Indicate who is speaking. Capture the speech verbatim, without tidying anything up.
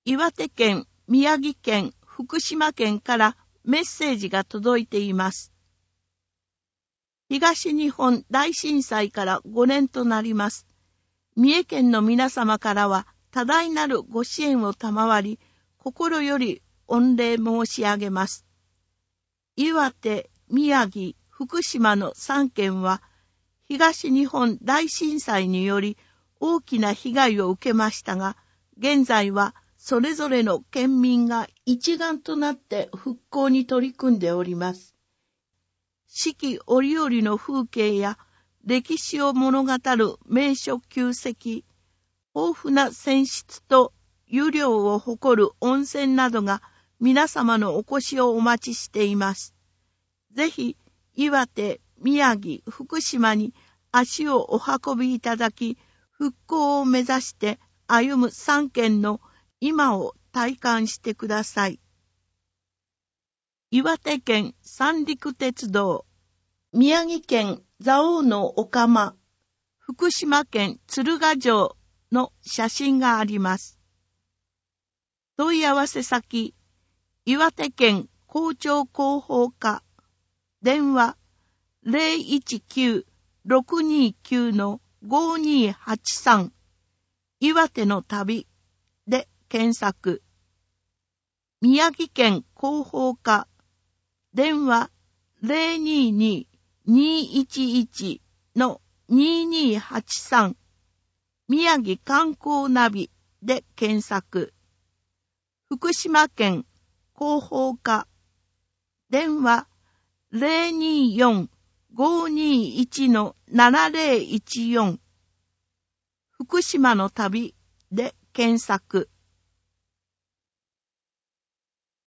Speaker 1: 岩手県、宮城県、福島県からメッセージが届いています。東日本大震災からごねんとなります。三重県の皆様からは多大なるご支援を賜り、心より御礼申し上げます。岩手、宮城、福島のさん県は、東日本大震災により大きな被害を受けましたが、現在はそれぞれの県民が一丸となって復興に取り組んでおります。四季折々の風景や歴史を物語る名所旧跡、豊富な泉質と湯量を誇る温泉などが皆様のお越しをお待ちしています。ぜひ、岩手、宮城、福島に足をお運びいただき、復興を目指して歩む三県の今を体感してください。岩手県三陸鉄道、宮城県蔵王のお釜、福島県鶴ヶ城の写真があります。問い合わせ先、岩手県校長広報課、電話 ゼロいちきゅう ろくにきゅう ごにはちさん 岩手の旅で検索。宮城県広報課、電話 ゼロにに にいちいち ににはちさん 宮城観光ナビで検索。福島県広報課、電話 ゼロによん ごにいち ななゼロいちよん 福島の旅で検索。